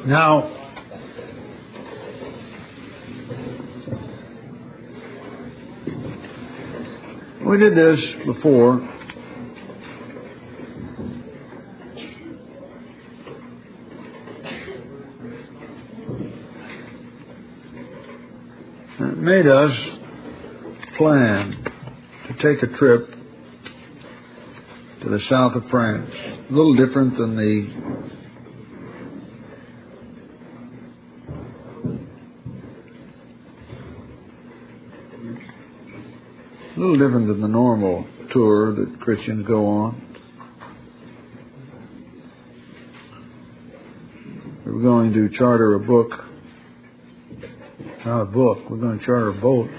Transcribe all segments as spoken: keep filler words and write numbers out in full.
Now, we did this before. It made us plan to take a trip to the south of France. A little different than the a little different than the normal tour that Christians go on. We're going to charter a book. Not a book. We're going to charter a boat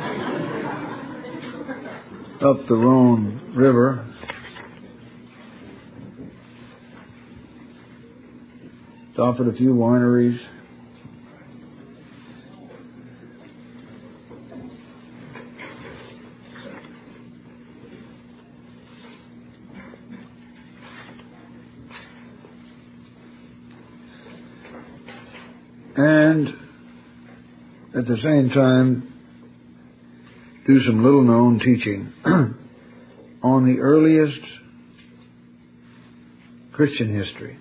up the Rhone River. Stop at a few wineries. And at the same time, do some little-known teaching on the earliest Christian history.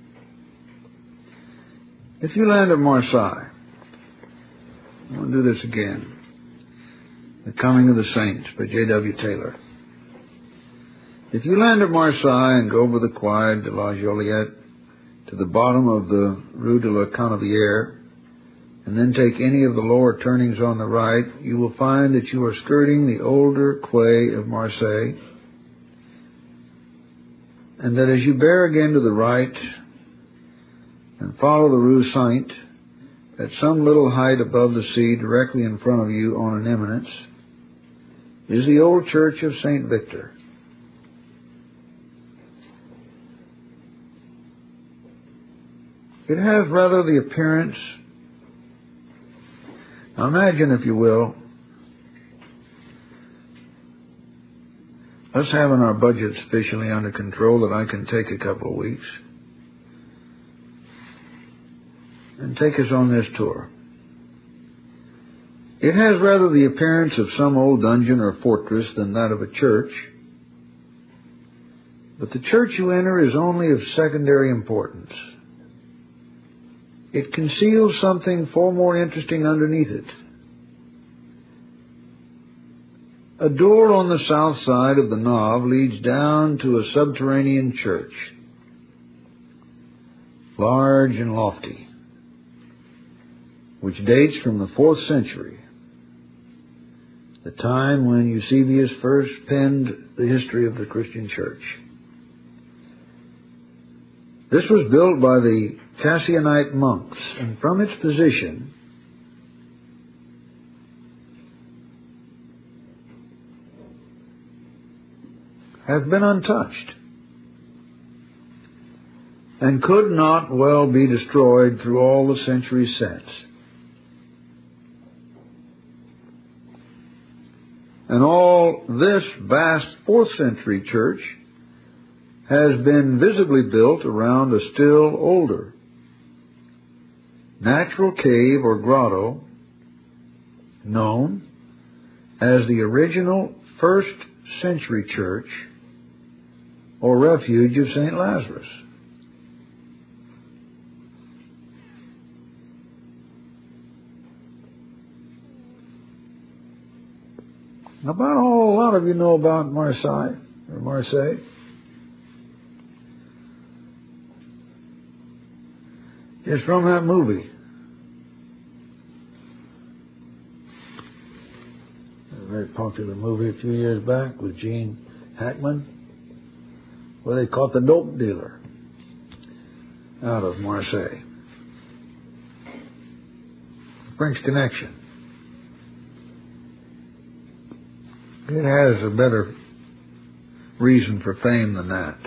If you land at Marseille, I want to do this again. The Coming of the Saints by J W Taylor. If you land at Marseille and go over the Quai de la Joliette to the bottom of the Rue de la Canebière, and then take any of the lower turnings on the right, you will find that you are skirting the older quay of Marseille, and that as you bear again to the right and follow the Rue Saint, at some little height above the sea directly in front of you on an eminence, is the old church of Saint Victor. It has rather the appearance. Now imagine, if you will, us having our budget sufficiently under control that I can take a couple of weeks and take us on this tour. It has rather the appearance of some old dungeon or fortress than that of a church, but the church you enter is only of secondary importance. It conceals something far more interesting underneath it. A door on the south side of the Nave leads down to a subterranean church, large and lofty, which dates from the fourth century, the time when Eusebius first penned the history of the Christian church. This was built by the Cassionite monks, and from its position has been untouched and could not well be destroyed through all the centuries since. And all this vast fourth century church has been visibly built around a still older natural cave or grotto known as the original first century church or refuge of Saint Lazarus. About all a lot of you know about Marseille or Marseille. It's from that movie. A very popular movie a few years back with Gene Hackman, where they caught the dope dealer out of Marseille. French Connection. It has a better reason for fame than that.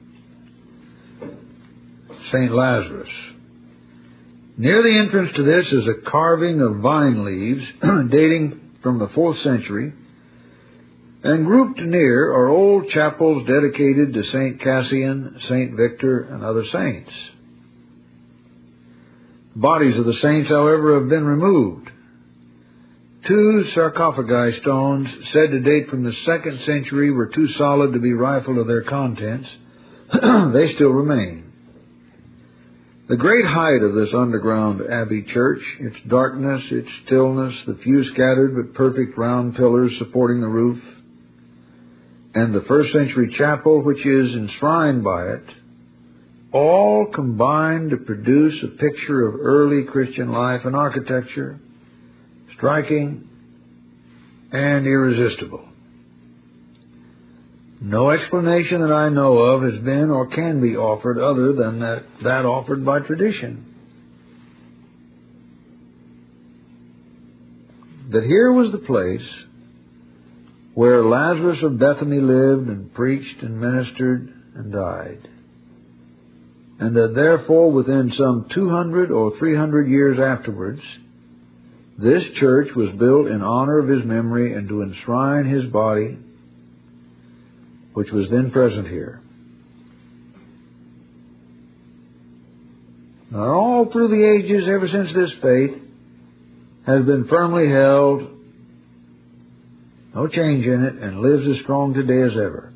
Saint Lazarus. Near the entrance to this is a carving of vine leaves dating from the fourth century, and grouped near are old chapels dedicated to Saint Cassian, Saint Victor, and other saints. bodies of the saints, however, have been removed. Two sarcophagi stones, said to date from the second century, were too solid to be rifled of their contents. They still remain. The great height of this underground abbey church, its darkness, its stillness, the few scattered but perfect round pillars supporting the roof, and the first century chapel which is enshrined by it, all combine to produce a picture of early Christian life and architecture, striking and irresistible. No explanation that I know of has been or can be offered other than that, that offered by tradition. That here was the place where Lazarus of Bethany lived and preached and ministered and died, and that therefore within some two hundred or three hundred years afterwards, this church was built in honor of his memory and to enshrine his body, which was then present here. Now, all through the ages, ever since this faith has been firmly held, no change in it, and lives as strong today as ever.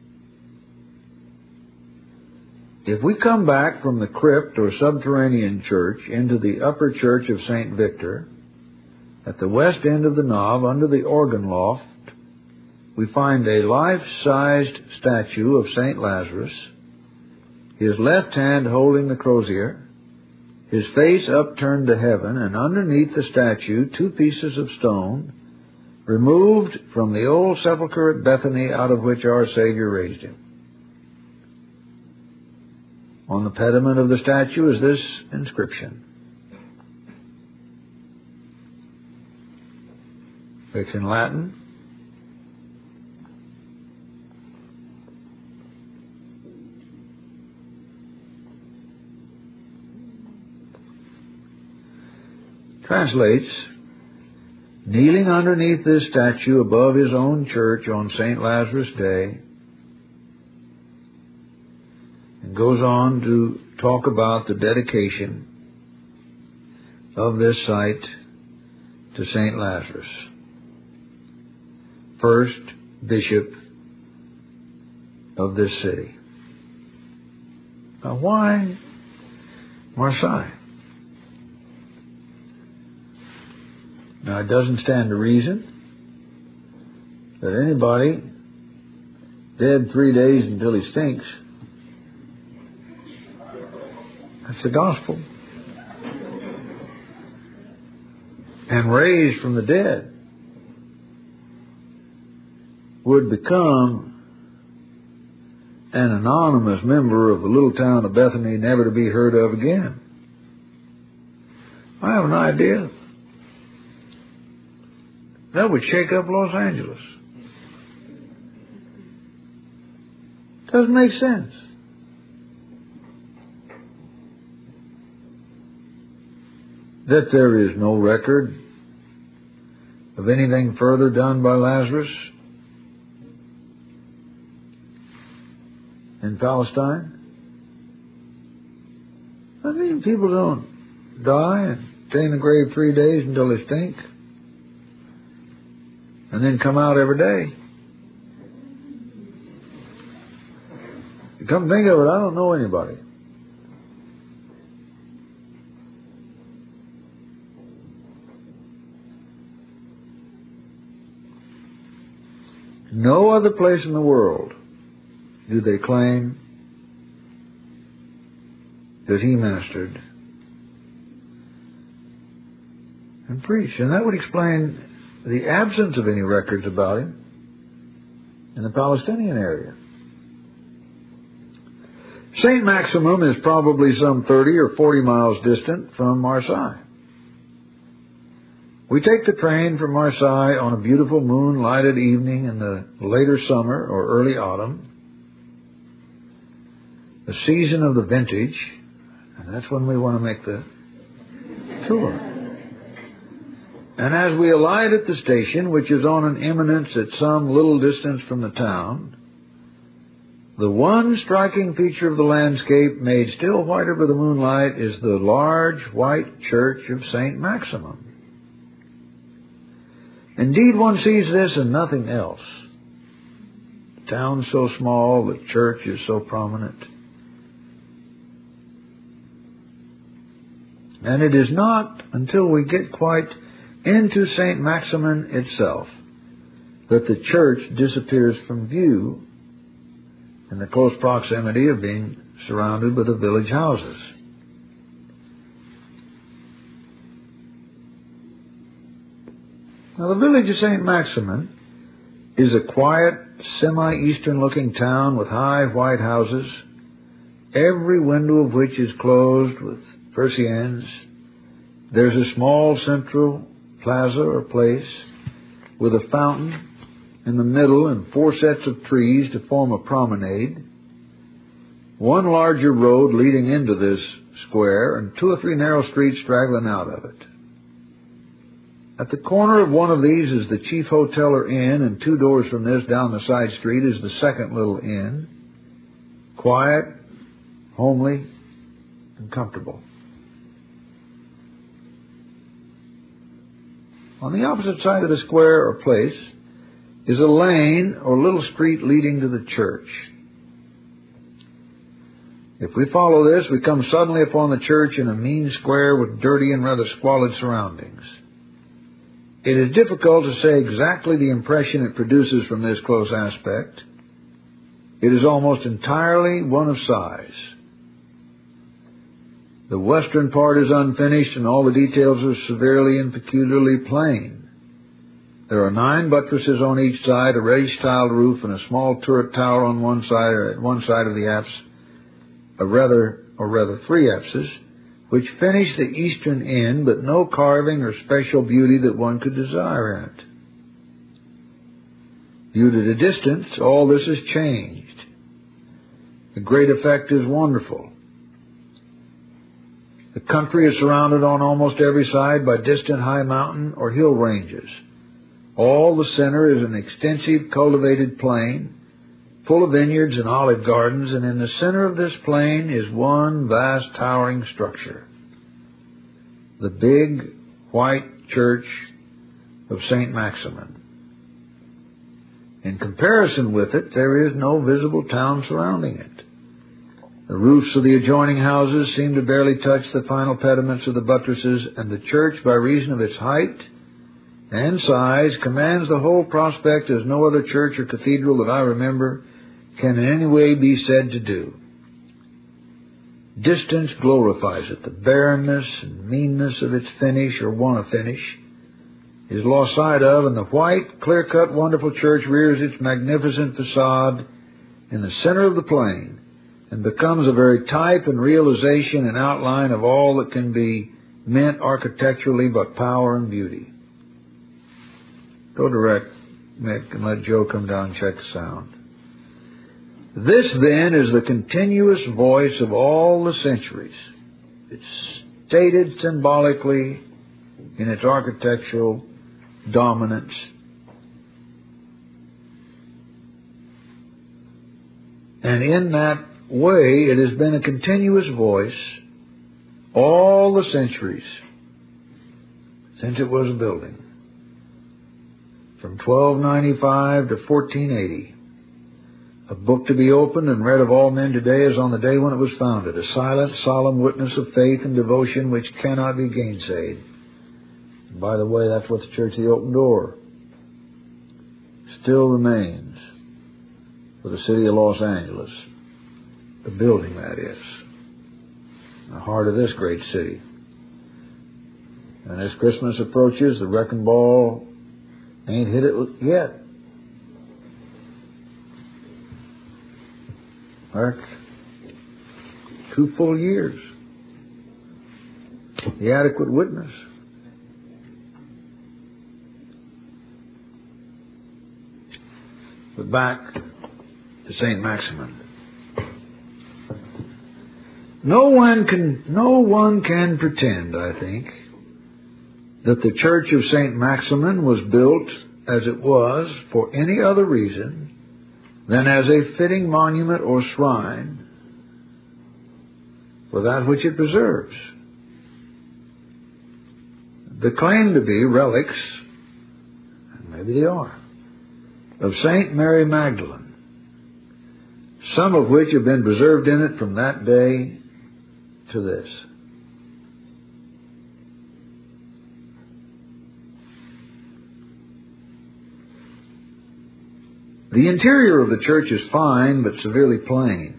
If we come back from the crypt or subterranean church into the upper church of Saint Victor, at the west end of the knob, under the organ loft, we find a life-sized statue of Saint Lazarus, his left hand holding the crozier, his face upturned to heaven, and underneath the statue two pieces of stone removed from the old sepulchre at Bethany out of which our Savior raised him. On the pediment of the statue is this inscription. It's in Latin. Translates, kneeling underneath this statue above his own church on Saint Lazarus Day, and goes on to talk about the dedication of this site to Saint Lazarus, first bishop of this city. Now, why Marseille? Now, it doesn't stand to reason that anybody dead three days until he stinks, that's the gospel, and raised from the dead would become an anonymous member of the little town of Bethany, never to be heard of again. I have an idea. That would shake up Los Angeles. Doesn't make sense. That there is no record of anything further done by Lazarus in Palestine. I mean, people don't die and stay in the grave three days until they stink, and then come out every day. You come to think of it, I don't know anybody no other place in the world do they claim that he ministered and preached. And that would explain the absence of any records about him in the Palestinian area. Saint Maximum is probably some thirty or forty miles distant from Marseille. We take the train from Marseille on a beautiful moon-lighted evening in the later summer or early autumn, the season of the vintage, and that's when we want to make the tour. And as we alight at the station, which is on an eminence at some little distance from the town, The one striking feature of the landscape, made still whiter by the moonlight, is the large white church of Saint Maximum. Indeed, one sees this and nothing else. The town's so small, the church is so prominent. And it is not until we get quite into Saint Maximin itself that the church disappears from view in the close proximity of being surrounded by the village houses. Now, the village of Saint Maximin is a quiet, semi-eastern looking town with high white houses, every window of which is closed with persiennes. There's a small central plaza or place with a fountain in the middle and four sets of trees to form a promenade, one larger road leading into this square, and two or three narrow streets straggling out of it. At the corner of one of these is the chief hotel or inn, and two doors from this down the side street is the second little inn, quiet, homely, and comfortable. On the opposite side of the square or place is a lane or little street leading to the church. If we follow this, we come suddenly upon the church in a mean square with dirty and rather squalid surroundings. It is difficult to say exactly the impression it produces from this close aspect. It is almost entirely one of size. The western part is unfinished, and all the details are severely and peculiarly plain. There are nine buttresses on each side, a reddish-tiled roof, and a small turret tower on one side, or at one side of the apse, a rather, or rather three apses, which finish the eastern end, but no carving or special beauty that one could desire in it. Viewed at a distance, all this has changed. The great effect is wonderful. The country is surrounded on almost every side by distant high mountain or hill ranges. All the center is an extensive cultivated plain, full of vineyards and olive gardens, and in the center of this plain is one vast towering structure, the big white church of Saint Maximin. In comparison with it, there is no visible town surrounding it. The roofs of the adjoining houses seem to barely touch the final pediments of the buttresses, and the church, by reason of its height and size, commands the whole prospect as no other church or cathedral that I remember can in any way be said to do. Distance glorifies it. The barrenness and meanness of its finish, or want of finish, is lost sight of, and the white, clear-cut, wonderful church rears its magnificent facade in the center of the plain and becomes a very type and realization and outline of all that can be meant architecturally by power and beauty. Go direct, Mick, and let Joe come down and check the sound. This, then, is the continuous voice of all the centuries. It's stated symbolically in its architectural dominance. And in that way, it has been a continuous voice all the centuries since it was a building. From twelve ninety-five to fourteen eighty. A book to be opened and read of all men today as on the day when it was founded. A silent, solemn witness of faith and devotion which cannot be gainsaid. And by the way, that's what the Church of the Open Door still remains for the city of Los Angeles. The building, that is. The heart of this great city. And as Christmas approaches, the wrecking ball ain't hit it yet. That's two full years. The adequate witness. But back to Saint Maximin. No one can, no one can pretend, I think, that the Church of Saint Maximin was built as it was for any other reason than as a fitting monument or shrine for that which it preserves. The claim to be relics, and maybe they are, of Saint Mary Magdalene, some of which have been preserved in it from that day to this. The interior of the church is fine but severely plain.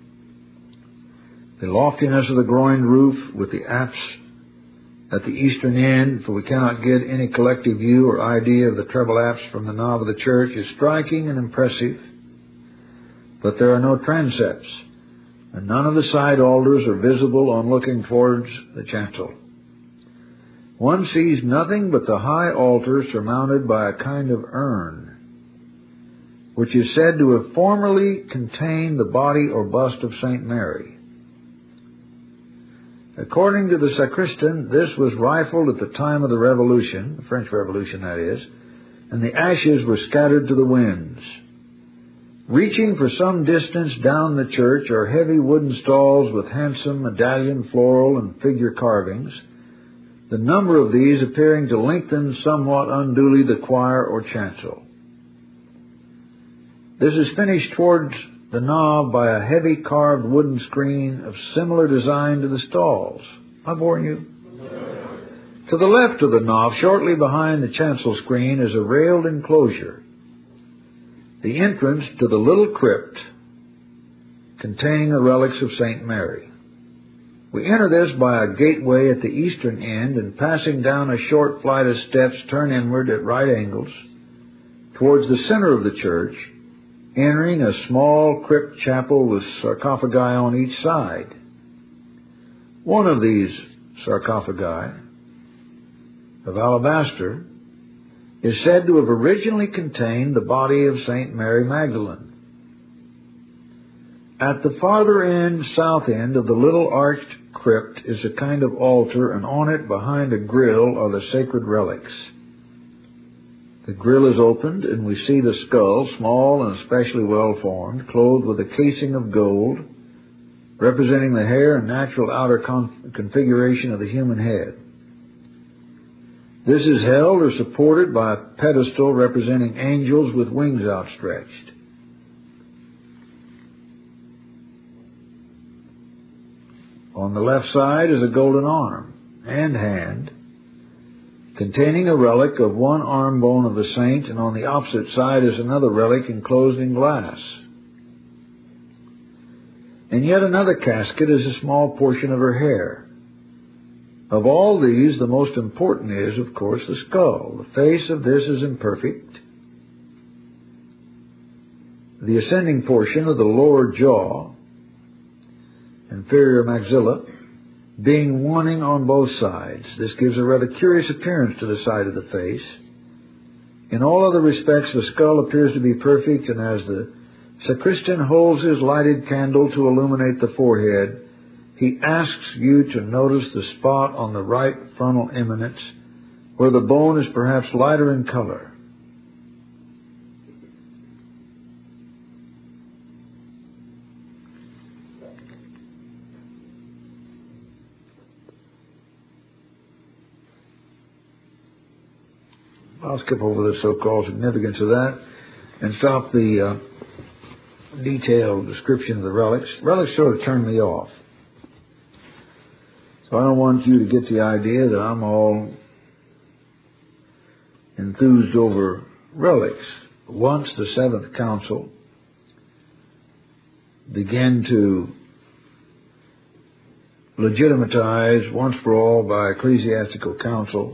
The loftiness of the groined roof with the apse at the eastern end, for we cannot get any collective view or idea of the treble apse from the nave of the church, is striking and impressive, but there are no transepts, and none of the side altars are visible on looking towards the chancel. One sees nothing but the high altar surmounted by a kind of urn, which is said to have formerly contained the body or bust of Saint Mary. According to the sacristan, this was rifled at the time of the Revolution, the French Revolution that is, and the ashes were scattered to the winds. Reaching for some distance down the church are heavy wooden stalls with handsome medallion, floral, and figure carvings, the number of these appearing to lengthen somewhat unduly the choir or chancel. This is finished towards the nave by a heavy carved wooden screen of similar design to the stalls. I warn you. To the left of the nave, shortly behind the chancel screen, is a railed enclosure, the entrance to the little crypt containing the relics of Saint Mary. We enter this by a gateway at the eastern end, and passing down a short flight of steps turn inward at right angles towards the center of the church, entering a small crypt chapel with sarcophagi on each side. One of these sarcophagi, of alabaster, is said to have originally contained the body of Saint Mary Magdalene. At the farther end, south end of the little arched crypt is a kind of altar, and on it, behind a grill, are the sacred relics. The grill is opened, and we see the skull, small and especially well formed, clothed with a casing of gold, representing the hair and natural outer con- configuration of the human head. This is held or supported by a pedestal representing angels with wings outstretched. On the left side is a golden arm and hand containing a relic of one arm bone of the saint, and on the opposite side is another relic enclosed in glass. And yet another casket is a small portion of her hair. Of all these, the most important is, of course, the skull. The face of this is imperfect. The ascending portion of the lower jaw, inferior maxilla, being wanting on both sides. This gives a rather curious appearance to the side of the face. In all other respects, the skull appears to be perfect, and as the sacristan holds his lighted candle to illuminate the forehead, he asks you to notice the spot on the right frontal eminence where the bone is perhaps lighter in color. I'll skip over the so-called significance of that and stop the uh, detailed description of the relics. Relics sort of turn me off. So I don't want you to get the idea that I'm all enthused over relics. Once the Seventh Council began to legitimatize once for all by ecclesiastical council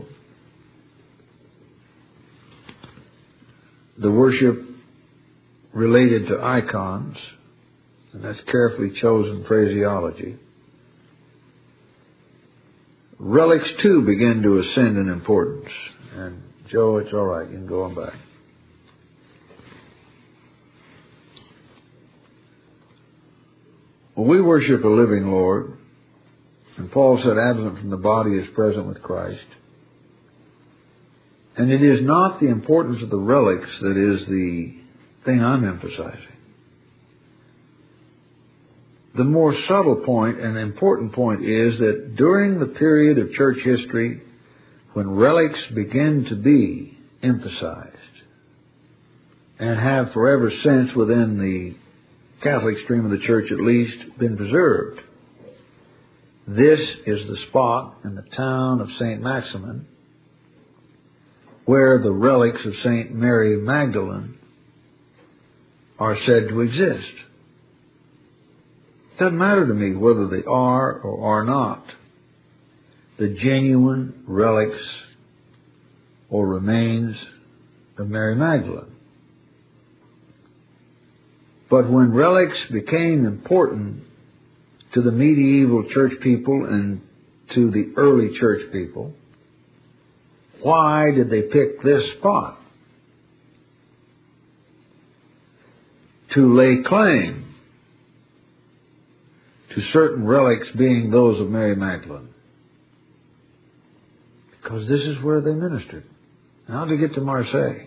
the worship related to icons, and that's carefully chosen phraseology, relics too begin to ascend in importance. And Joe, it's all right, you can go on back. Well, we worship a living Lord, and Paul said absent from the body is present with Christ. And it is not the importance of the relics that is the thing I'm emphasizing. the more subtle point and important point is that during the period of church history when relics begin to be emphasized and have forever since within the Catholic stream of the church at least been preserved, this is the spot in the town of Saint Maximin where the relics of Saint Mary Magdalene are said to exist. It doesn't matter to me whether they are or are not the genuine relics or remains of Mary Magdalene. But when relics became important to the medieval church people and to the early church people, why did they pick this spot to lay claim to certain relics being those of Mary Magdalene? Because this is where they ministered. How did they get to Marseille?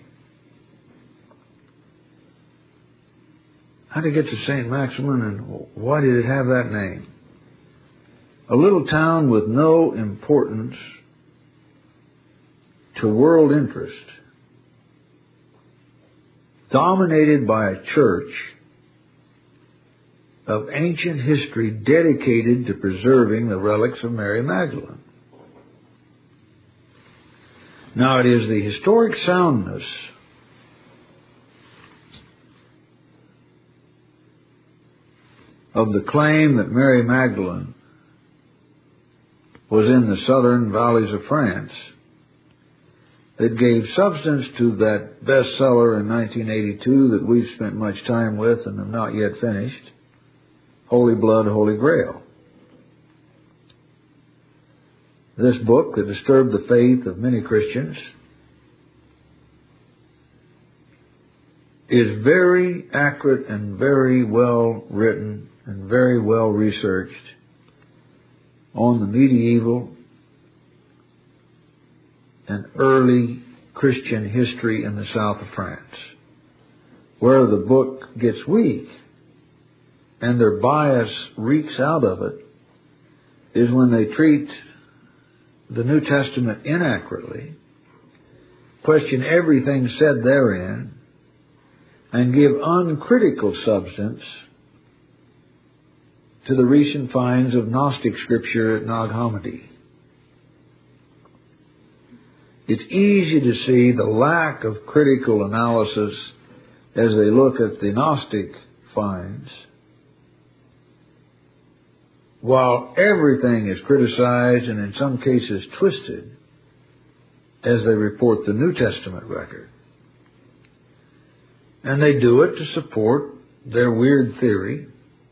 How did it get to Saint Maximin, and why did it have that name? A little town with no importance to world interest, dominated by a church of ancient history dedicated to preserving the relics of Mary Magdalene. Now, it is the historic soundness of the claim that Mary Magdalene was in the southern valleys of France that gave substance to that bestseller in nineteen eighty-two that we've spent much time with and have not yet finished, Holy Blood, Holy Grail. This book that disturbed the faith of many Christians is very accurate and very well written and very well researched on the medieval and early Christian history in the south of France. Where the book gets weak and their bias reeks out of it is when they treat the New Testament inaccurately, question everything said therein, and give uncritical substance to the recent finds of Gnostic scripture at Nag Hammadi. It's easy to see the lack of critical analysis as they look at the Gnostic finds, while everything is criticized and in some cases twisted as they report the New Testament record. And they do it to support their weird theory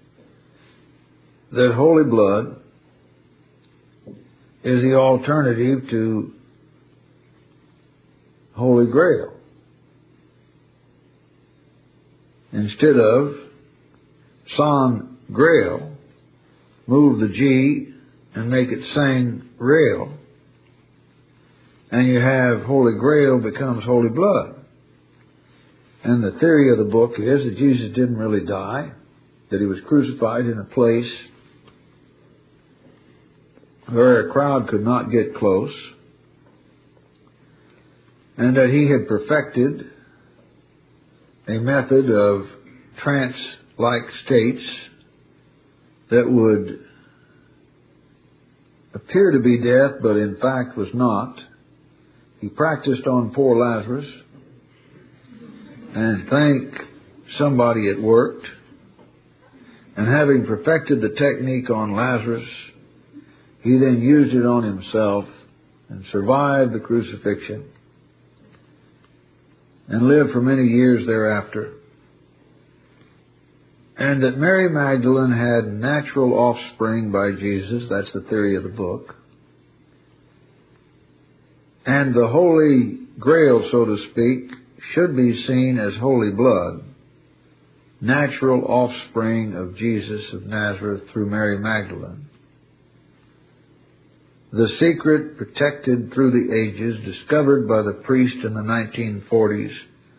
that Holy Blood is the alternative to Holy Grail. Instead of San Grail, move the G and make it Sang Rail, and you have Holy Grail becomes Holy Blood. And the theory of the book is that Jesus didn't really die, that he was crucified in a place where a crowd could not get close, and that he had perfected a method of trance-like states that would appear to be death, but in fact was not. He practiced on poor Lazarus, and thank somebody it worked. And having perfected the technique on Lazarus, he then used it on himself and survived the crucifixion and lived for many years thereafter. And that Mary Magdalene had natural offspring by Jesus, that's the theory of the book. And the Holy Grail, so to speak, should be seen as Holy Blood, natural offspring of Jesus of Nazareth through Mary Magdalene. The secret protected through the ages, discovered by the priest in the nineteen forties,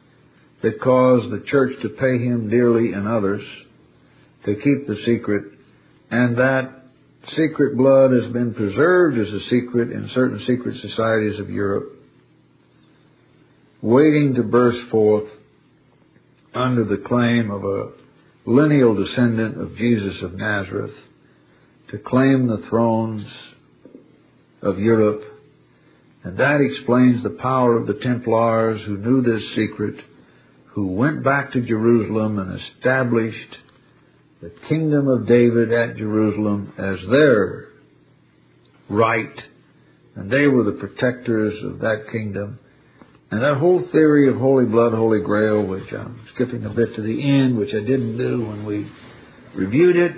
that caused the church to pay him dearly and others to keep the secret and that secret blood has been preserved as a secret in certain secret societies of Europe, waiting to burst forth under the claim of a lineal descendant of Jesus of Nazareth to claim the thrones of Europe. And that explains the power of the Templars, who knew this secret, who went back to Jerusalem and established the kingdom of David at Jerusalem as their right, and they were the protectors of that kingdom. And that whole theory of Holy Blood, Holy Grail, which I'm skipping a bit to the end, which I didn't do when we reviewed it,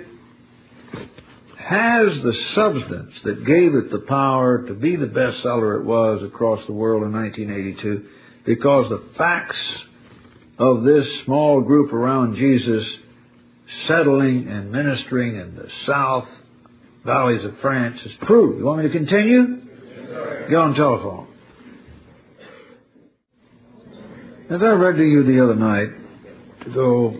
has the substance that gave it the power to be the bestseller it was across the world in nineteen eighty-two, because the facts of this small group around Jesus settling and ministering in the south valleys of France is proved. You want me to continue? Yes, get on telephone. As I read to you the other night, to go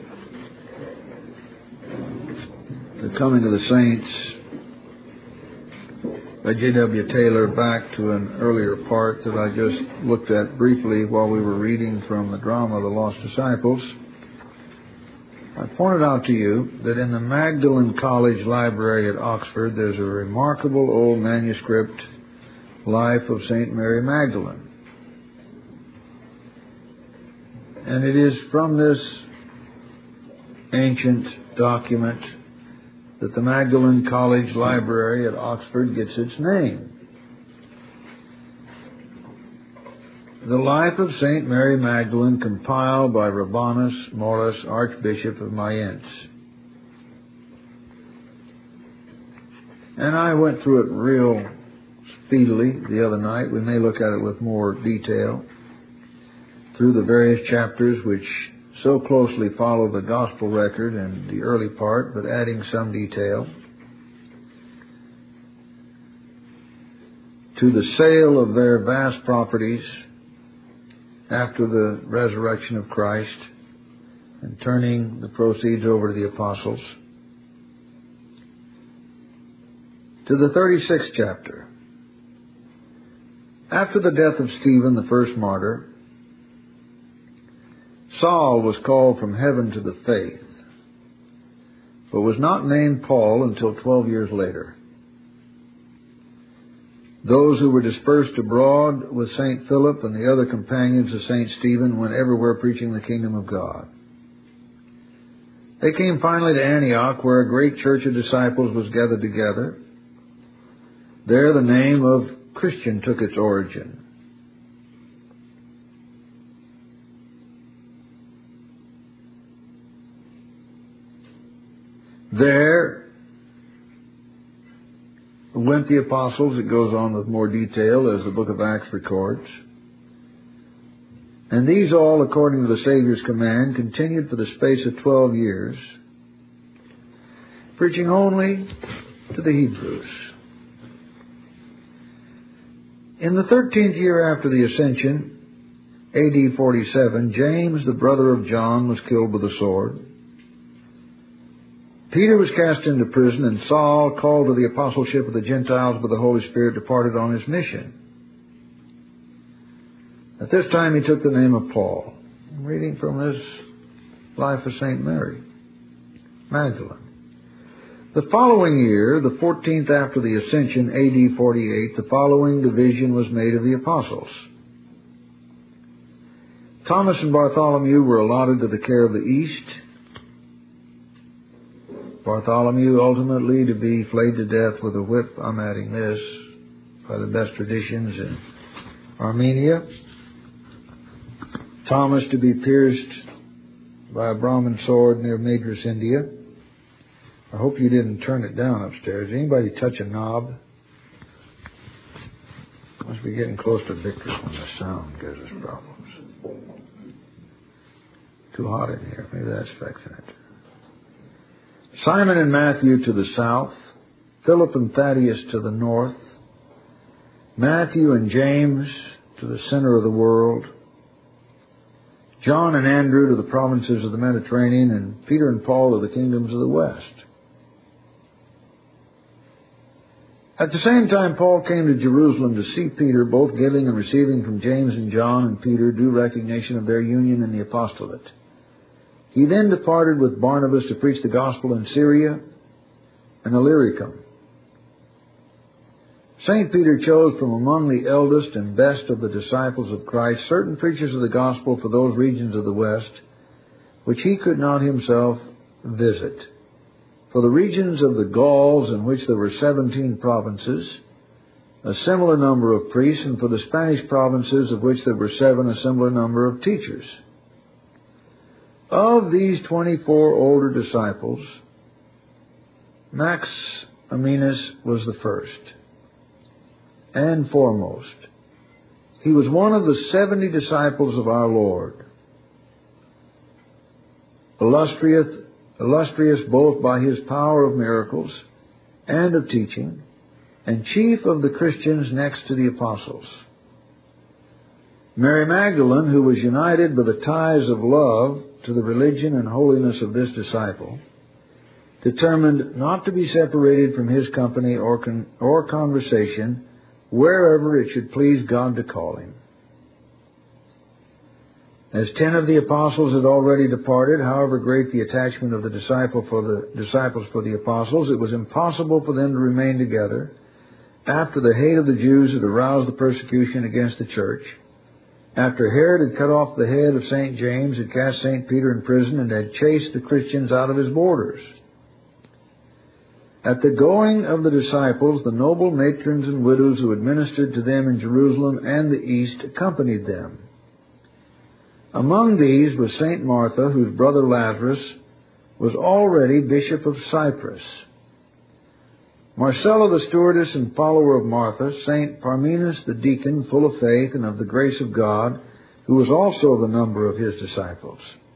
The Coming of the Saints by J W Taylor, back to an earlier part that I just looked at briefly while we were reading from the drama of the Lost Disciples, I pointed out to you that in the Magdalen College Library at Oxford there's a remarkable old manuscript, Life of Saint Mary Magdalene. And it is from this ancient document that the Magdalen College Library at Oxford gets its name. The Life of Saint Mary Magdalene, compiled by Rabanus Maurus, Archbishop of Mayence. And I went through it real speedily the other night. We may look at it with more detail through the various chapters which so closely follow the gospel record in the early part, but adding some detail to the sale of their vast properties after the resurrection of Christ and turning the proceeds over to the apostles, to the thirty-sixth chapter. After the death of Stephen, the first martyr, Saul was called from heaven to the faith, but was not named Paul until twelve years later. Those who were dispersed abroad with Saint Philip and the other companions of Saint Stephen went everywhere preaching the kingdom of God. They came finally to Antioch, where a great church of disciples was gathered together. There the name of Christian took its origin. There went the apostles. It goes on with more detail as the book of Acts records. And these all, according to the Savior's command, continued for the space of twelve years, preaching only to the Hebrews. In the thirteenth year after the Ascension, A D forty-seven, James, the brother of John, was killed with a sword. Peter was cast into prison, and Saul, called to the apostleship of the Gentiles by the Holy Spirit, departed on his mission. At this time he took the name of Paul. I'm reading from this Life of Saint Mary Magdalene. The following year, the fourteenth after the Ascension, A D forty-eight, the following division was made of the apostles. Thomas and Bartholomew were allotted to the care of the East. Bartholomew ultimately to be flayed to death with a whip, I'm adding this, by the best traditions in Armenia. Thomas to be pierced by a Brahmin sword near Madras, India. I hope you didn't turn it down upstairs. Anybody touch a knob? Must be getting close to victory when the sound gives us problems. Too hot in here. Maybe that's fixing it. Simon and Matthew to the south, Philip and Thaddeus to the north, Matthew and James to the center of the world, John and Andrew to the provinces of the Mediterranean, and Peter and Paul to the kingdoms of the west. At the same time, Paul came to Jerusalem to see Peter, both giving and receiving from James and John and Peter due recognition of their union in the apostolate. He then departed with Barnabas to preach the gospel in Syria and Illyricum. Saint Peter chose from among the eldest and best of the disciples of Christ certain preachers of the gospel for those regions of the west, which he could not himself visit. For the regions of the Gauls, in which there were seventeen provinces, a similar number of priests, and for the Spanish provinces, of which there were seven, a similar number of teachers. Of these twenty-four older disciples, Maximinus was the first and foremost. He was one of the seventy disciples of our Lord, illustrious, illustrious both by his power of miracles and of teaching, and chief of the Christians next to the apostles. Mary Magdalene, who was united by the ties of love to the religion and holiness of this disciple, determined not to be separated from his company or, con- or conversation wherever it should please God to call him. As ten of the apostles had already departed, however great the attachment of the disciple for the disciples for the apostles, it was impossible for them to remain together after the hate of the Jews had aroused the persecution against the church, after Herod had cut off the head of Saint James, had cast Saint Peter in prison, and had chased the Christians out of his borders. At the going of the disciples, the noble matrons and widows who administered to them in Jerusalem and the East accompanied them. Among these was Saint Martha, whose brother Lazarus was already Bishop of Cyprus. Marcella, the stewardess and follower of Martha, Saint Parmenas, the deacon, full of faith and of the grace of God, who was also the number of his disciples.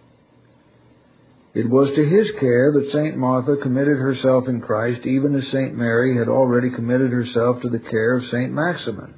It was to his care that Saint Martha committed herself in Christ, even as Saint Mary had already committed herself to the care of Saint Maximin.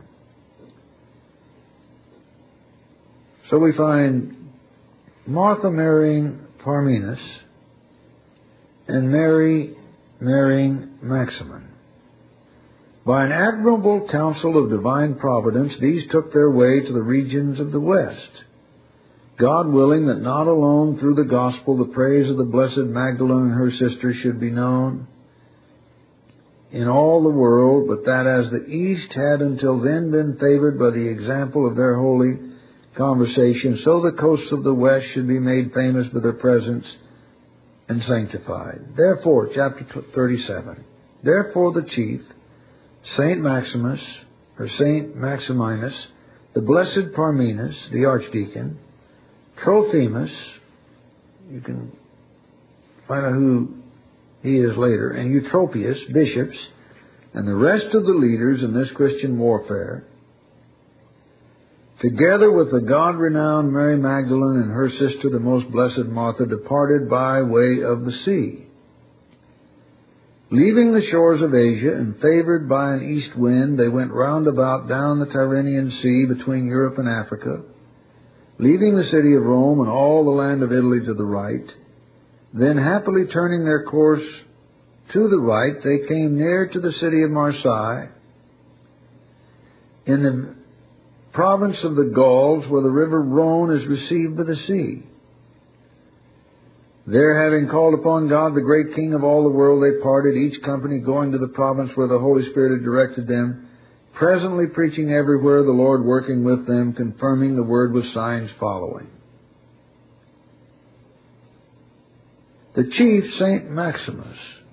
So we find Martha marrying Parmenas and Mary marrying Maximin. By an admirable counsel of divine providence, these took their way to the regions of the west, God willing that not alone through the gospel the praise of the blessed Magdalene and her sister should be known in all the world, but that as the East had until then been favored by the example of their holy conversation, so the coasts of the West should be made famous by their presence and sanctified. Therefore, chapter thirty-seven, therefore the chief, Saint Maximus, or Saint Maximinus, the blessed Parmenas, the archdeacon, Trophimus, you can find out who he is later, and Eutropius, bishops, and the rest of the leaders in this Christian warfare, together with the God-renowned Mary Magdalene and her sister, the most blessed Martha, departed by way of the sea. Leaving the shores of Asia and favored by an east wind, they went round about down the Tyrrhenian Sea between Europe and Africa, leaving the city of Rome and all the land of Italy to the right. Then happily turning their course to the right, they came near to the city of Marseille, in the province of the Gauls, where the river Rhone is received by the sea. There, having called upon God, the great King of all the world, they parted, each company going to the province where the Holy Spirit had directed them, presently preaching everywhere, the Lord working with them, confirming the word with signs following. The chief, Saint Maximus,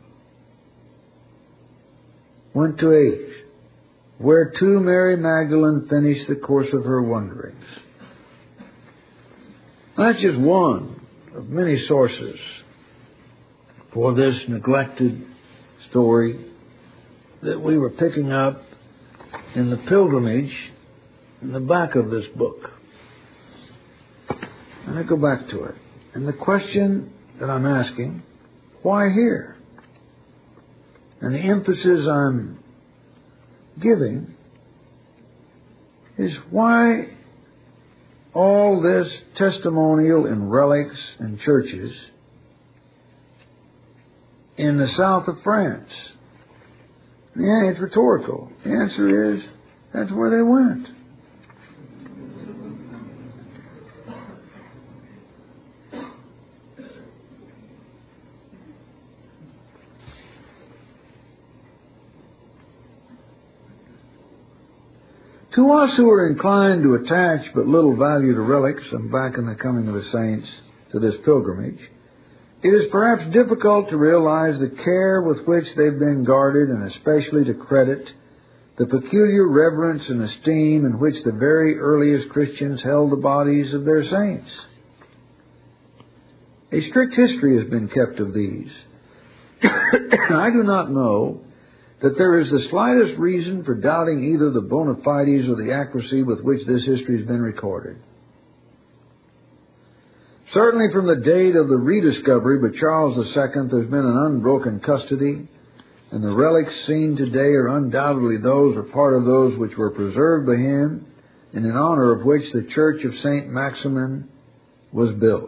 went to Asia, where too Mary Magdalene finished the course of her wanderings. That's just one of many sources for this neglected story that we were picking up in the pilgrimage in the back of this book. And I go back to it. And the question that I'm asking, why here? And the emphasis I'm giving is why all this testimonial in relics and churches in the south of France, Yeah, it's rhetorical. The answer is, that's where they went. To us who are inclined to attach but little value to relics and back in the coming of the saints to this pilgrimage, it is perhaps difficult to realize the care with which they've been guarded, and especially to credit the peculiar reverence and esteem in which the very earliest Christians held the bodies of their saints. A strict history has been kept of these. I do not know that there is the slightest reason for doubting either the bona fides or the accuracy with which this history has been recorded. Certainly from the date of the rediscovery by Charles the Second, there's been an unbroken custody, and the relics seen today are undoubtedly those or part of those which were preserved by him, and in honor of which the Church of Saint Maximin was built.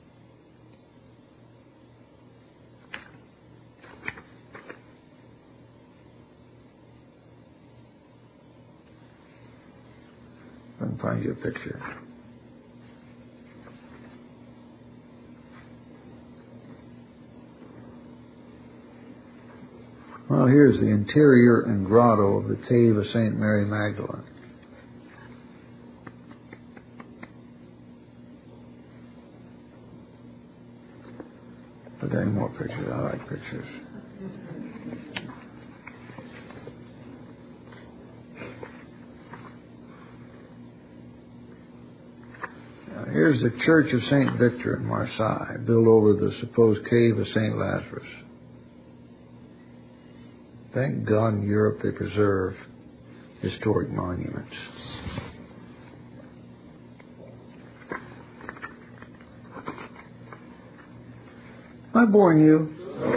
I can find you a picture. Well, here's the interior and grotto of the cave of Saint Mary Magdalene. Are there any more pictures? I like pictures. Now, here's the Church of Saint Victor in Marseille, built over the supposed cave of Saint Lazarus. Thank God in Europe they preserve historic monuments. Am I boring you?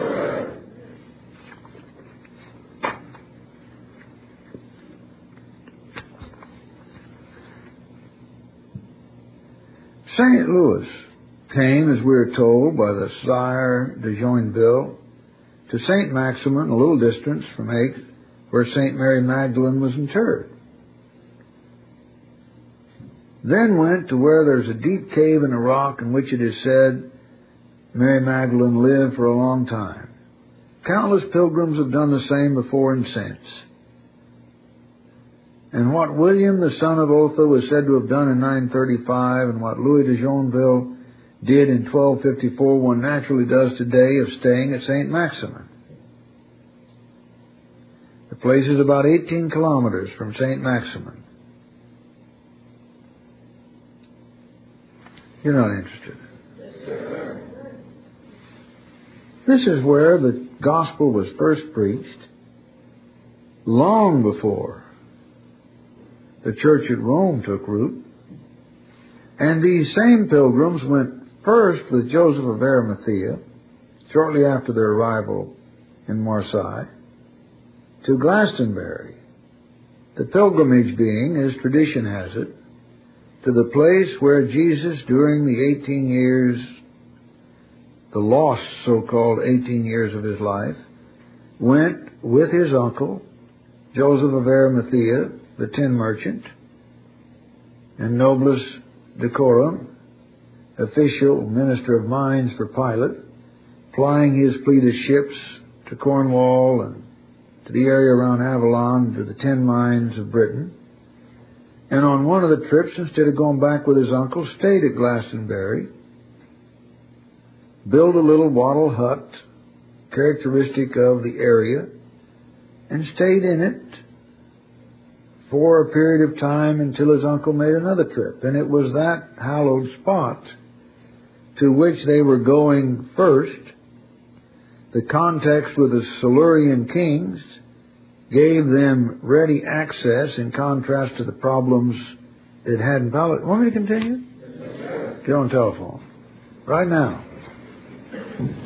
Saint Louis came, as we are told, by the Sire de Joinville, to Saint Maximin, a little distance from Aix, where Saint Mary Magdalene was interred. Then went to where there's a deep cave in a rock in which it is said Mary Magdalene lived for a long time. Countless pilgrims have done the same before and since. And what William, the son of Otho, was said to have done in nine thirty-five, and what Louis de Joinville did in twelve fifty-four, one naturally does today, of staying at Saint Maximin. The place is about eighteen kilometers from Saint Maximin. You're not interested. This is where the gospel was first preached, long before the church at Rome took root. And these same pilgrims went first with Joseph of Arimathea, shortly after their arrival in Marseille, to Glastonbury, the pilgrimage being, as tradition has it, to the place where Jesus, during the eighteen years, the lost so-called eighteen years of his life, went with his uncle, Joseph of Arimathea, the tin merchant, and noblest decorum, official minister of mines for Pilate, plying his fleet of ships to Cornwall and to the area around Avalon, to the tin mines of Britain. And on one of the trips, instead of going back with his uncle, stayed at Glastonbury, built a little wattle hut, characteristic of the area, and stayed in it for a period of time until his uncle made another trip. And it was that hallowed spot to which they were going first. The context with the Silurian kings gave them ready access in contrast to the problems it had in Palestine. Want me to continue? Get on telephone. Right now.